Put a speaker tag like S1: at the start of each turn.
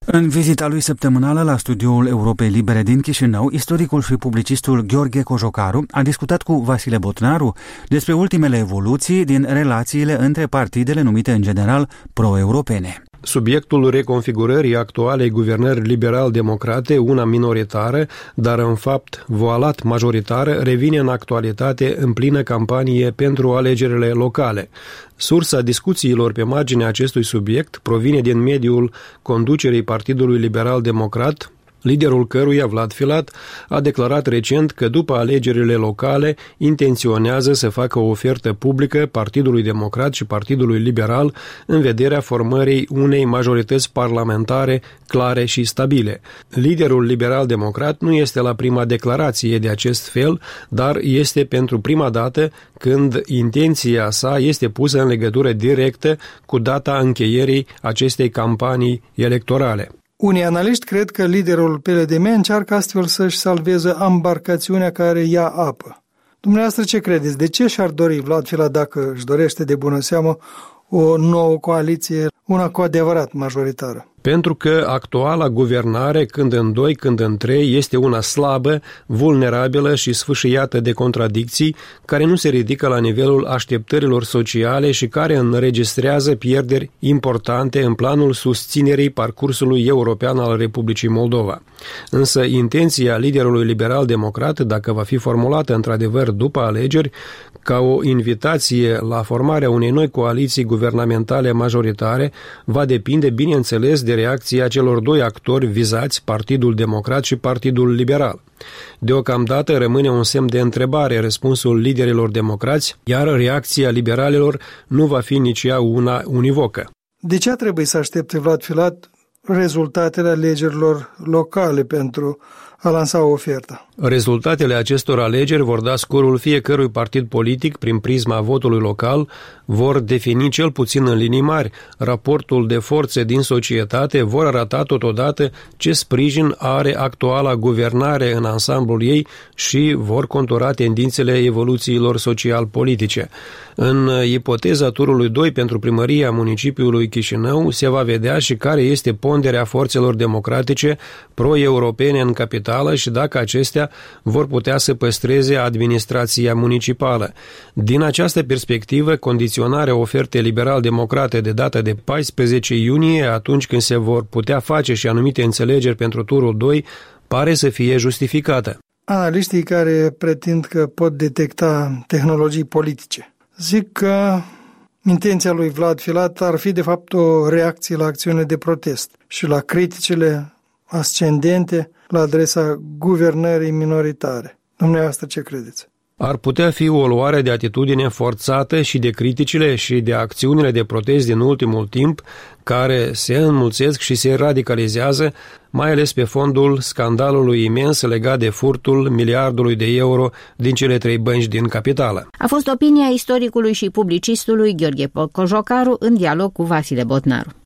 S1: În vizita lui săptămânală la studioul Europei Libere din Chișinău, istoricul și publicistul Gheorghe Cojocaru a discutat cu Vasile Botnaru despre ultimele evoluții din relațiile între partidele numite în general pro-europene.
S2: Subiectul reconfigurării actualei guvernări liberal-democrate, una minoritară, dar în fapt voalat majoritară, revine în actualitate în plină campanie pentru alegerile locale. Sursa discuțiilor pe marginea acestui subiect provine din mediul conducerii Partidului Liberal-Democrat, liderul căruia, Vlad Filat, a declarat recent că după alegerile locale intenționează să facă o ofertă publică Partidului Democrat și Partidului Liberal în vederea formării unei majorități parlamentare clare și stabile. Liderul liberal-democrat nu este la prima declarație de acest fel, dar este pentru prima dată când intenția sa este pusă în legătură directă cu data încheierii acestei campanii electorale.
S3: Unii analiști cred că liderul PLDM încearcă astfel să-și salveze ambarcațiunea care ia apă. Dumneavoastră ce credeți? De ce și-ar dori Vlad Filat, dacă își dorește de bună seamă, o nouă coaliție, una cu adevărat majoritară?
S2: Pentru că actuala guvernare, când în 2, când în 3, este una slabă, vulnerabilă și sfâșiată de contradicții, care nu se ridică la nivelul așteptărilor sociale și care înregistrează pierderi importante în planul susținerii parcursului european al Republicii Moldova. Însă intenția liderului liberal-democrat, dacă va fi formulată într-adevăr după alegeri, ca o invitație la formarea unei noi coaliții guvernamentale majoritare, va depinde, bineînțeles, de reacția celor doi actori vizați, Partidul Democrat și Partidul Liberal. Deocamdată rămâne un semn de întrebare răspunsul liderilor democrați, iar reacția liberalilor nu va fi nici ea una univocă.
S3: De ce trebuie să aștepte Vlad Filat rezultatele alegerilor locale pentru a lansa o ofertă?
S2: Rezultatele acestor alegeri vor da scorul fiecărui partid politic prin prisma votului local, vor defini cel puțin în linii mari raportul de forțe din societate, vor arăta totodată ce sprijin are actuala guvernare în ansamblul ei și vor contura tendințele evoluțiilor social-politice. În ipoteza turului 2 pentru primăria municipiului Chișinău se va vedea și care este ponderea forțelor democratice pro-europene în capitală și dacă acestea vor putea să păstreze administrația municipală. Din această perspectivă, condiționarea ofertei liberal-democrate de data de 14 iunie, atunci când se vor putea face și anumite înțelegeri pentru turul 2, pare să fie justificată.
S3: Analiștii care pretind că pot detecta tehnologii politice zic că intenția lui Vlad Filat ar fi de fapt o reacție la acțiunile de protest și la criticile ascendente la adresa guvernării minoritare. Dumneavoastră ce credeți?
S2: Ar putea fi o luare de atitudine forțată și de criticile și de acțiunile de protest din ultimul timp, care se înmulțesc și se radicalizează, mai ales pe fondul scandalului imens legat de furtul miliardului de euro din cele 3 bănci din capitală.
S4: A fost opinia istoricului și publicistului Gheorghe Cojocaru în dialog cu Vasile Botnaru.